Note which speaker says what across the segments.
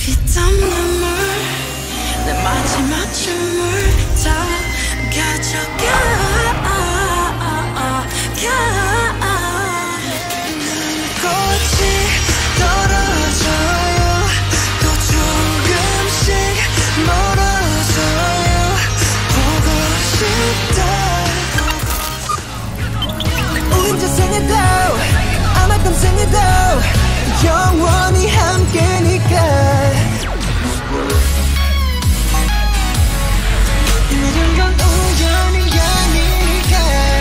Speaker 1: 피땀 눈물 내 마지막 춤을 다 가져가 꽃이 떨어져요 또 조금씩 멀어져요 보고 싶다 우린 저생에도 아마 평생에도 영원히 함께니까 이런 건 우연이 아니니까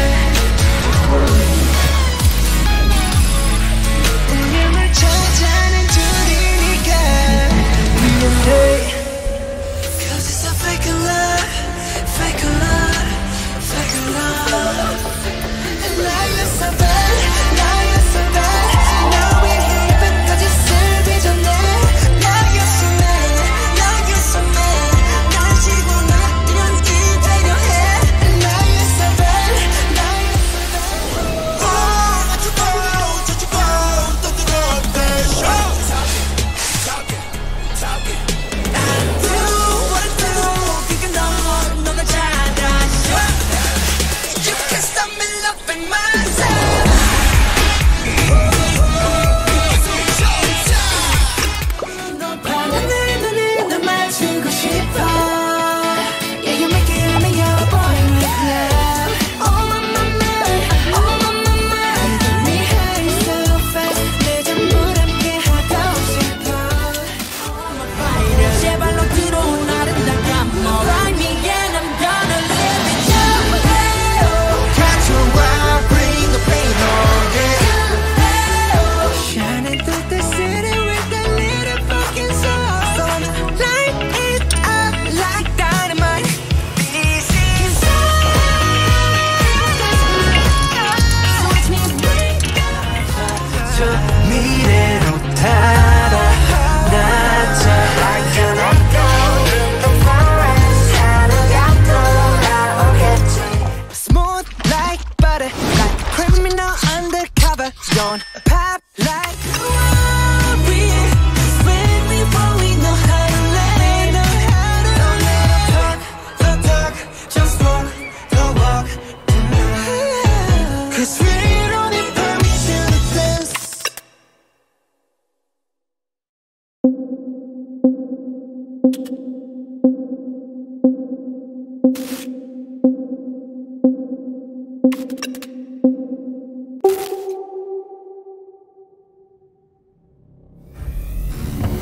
Speaker 1: 운명을 찾아낸 둘이니까 미안해 Cause it's a fake love Fake love Fake love 나였어 bad 나였어 bad Now we're here but 거짓을 빚어내 나였어 mad 나였어 mad 날 지고 나뛰면 이대로 해 나였어 bad 나였어 bad Oh 저주고 또 들어올 때 show I do what I do 그게 너가 잘하셔 You can't stop me loving myself 너 바라는 눈을 널 맞추고 싶어 Yeah you make it me your boy with love Oh my my Oh my my Get me high so fast 내 전부를 함께 하고 싶어 Oh my fire 제발로 들어온 아름다운 Ride me and I'm gonna live it your way 가져와 bring the pain on yeah Shining through the city with that little fucking soul So light it up like dynamite This is Switch me bring 저 미래로 달아나자 Like an echo in the forest 하늘가 돌아오겠지 Smooth like butter Like criminal undercover Don't pop like glory Swing me before we know how to let Don't let them talk the talk Just walk the walk Cause we don't need permission to dance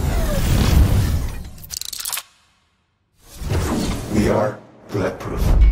Speaker 2: We are bulletproof.